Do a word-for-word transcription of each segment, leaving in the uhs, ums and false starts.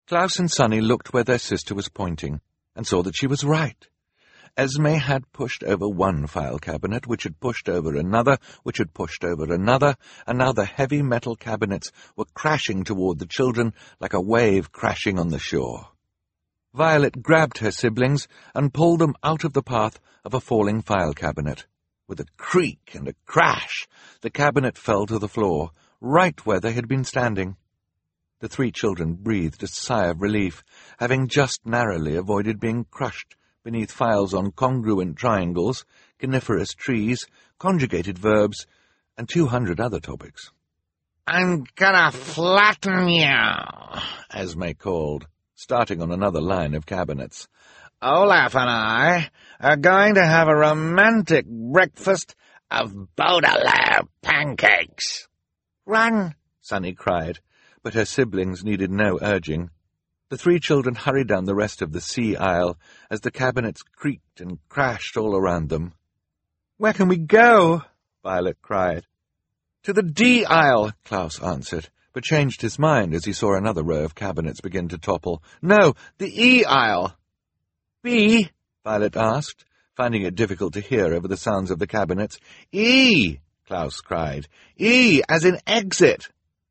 Klaus and Sunny looked where their sister was pointing, and saw that she was right. Esme had pushed over one file cabinet, which had pushed over another, which had pushed over another, and now the heavy metal cabinets were crashing toward the children like a wave crashing on the shore. Violet grabbed her siblings and pulled them out of the path of a falling file cabinet. With a creak and a crash, the cabinet fell to the floor, right where they had been standing. The three children breathed a sigh of relief, having just narrowly avoided being crushed beneath files on congruent triangles, coniferous trees, conjugated verbs, and two hundred other topics. "I'm gonna flatten you," Esme called, starting on another line of cabinets. "Olaf and I are going to have a romantic breakfast of Baudelaire pancakes." "Run!" Sunny cried, but her siblings needed no urging. The three children hurried down the rest of the sea aisle as the cabinets creaked and crashed all around them. "Where can we go?" Violet cried. "To the D aisle," Klaus answered, but changed his mind as he saw another row of cabinets begin to topple. "No, the E aisle." "B?" Violet asked, finding it difficult to hear over the sounds of the cabinets. "E!" Klaus cried. "E, as in exit."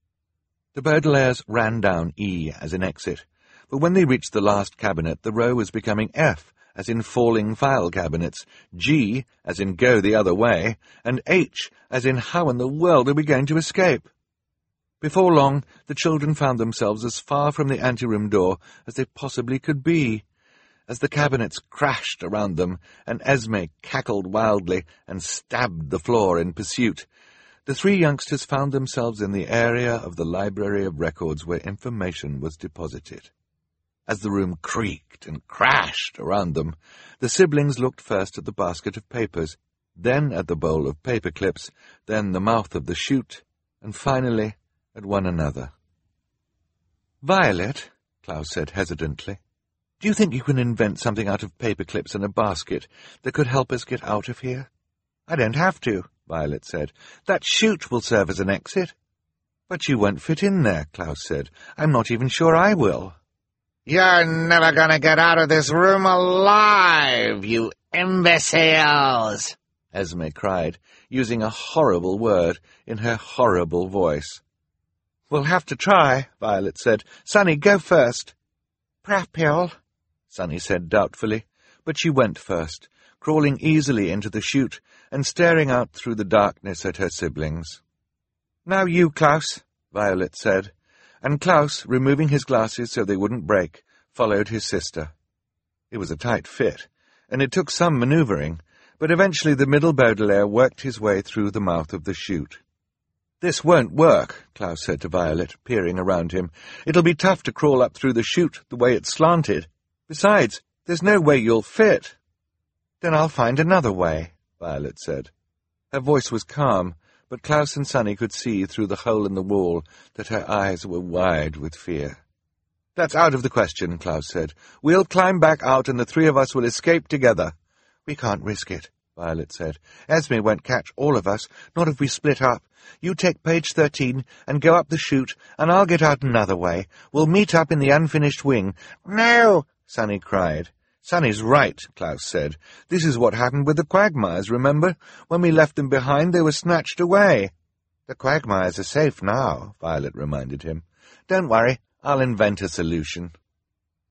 The Baudelaires ran down E as in exit, but when they reached the last cabinet, the row was becoming F, as in falling file cabinets, G, as in go the other way, and H, as in how in the world are we going to escape? Before long, the children found themselves as far from the anteroom door as they possibly could be. As the cabinets crashed around them, and Esme cackled wildly and stabbed the floor in pursuit, the three youngsters found themselves in the area of the Library of Records where information was deposited. As the room creaked and crashed around them, the siblings looked first at the basket of papers, then at the bowl of paper clips, then the mouth of the chute, and finally at one another. "Violet," Klaus said hesitantly, "do you think you can invent something out of paper clips and a basket that could help us get out of here?" "I don't have to," Violet said. "That chute will serve as an exit." "But you won't fit in there," Klaus said. "I'm not even sure I will." "You're never gonna get out of this room alive, you imbeciles!" Esme cried, using a horrible word in her horrible voice. "We'll have to try," Violet said. "Sunny, go first." "Prapjol," Sunny said doubtfully, but she went first, crawling easily into the chute and staring out through the darkness at her siblings. "Now you, Klaus," Violet said, and Klaus, removing his glasses so they wouldn't break, followed his sister. It was a tight fit, and it took some manoeuvring, but eventually the middle Baudelaire worked his way through the mouth of the chute. "This won't work," Klaus said to Violet, peering around him. "It'll be tough to crawl up through the chute the way it's slanted. Besides, there's no way you'll fit." "Then I'll find another way," Violet said. Her voice was calm, but Klaus and Sunny could see through the hole in the wall that her eyes were wide with fear. "That's out of the question," Klaus said. "We'll climb back out and the three of us will escape together." "We can't risk it," Violet said. "Esme won't catch all of us, not if we split up. You take page thirteen and go up the chute, and I'll get out another way. We'll meet up in the unfinished wing." "No!" Sunny cried. "Sunny's right," Klaus said. "This is what happened with the Quagmires, remember? When we left them behind, they were snatched away." "The Quagmires are safe now," Violet reminded him. "Don't worry, I'll invent a solution."